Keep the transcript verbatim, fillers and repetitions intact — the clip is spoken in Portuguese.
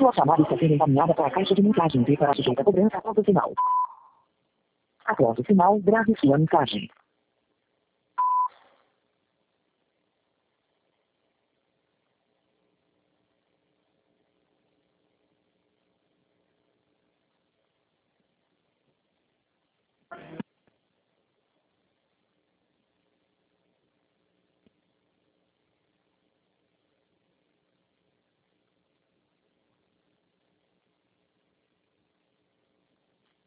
Sua chamada está sendo encaminhada para a caixa de mensagens e para sujeita a cobrança após o sinal. Após o sinal, grave sua mensagem.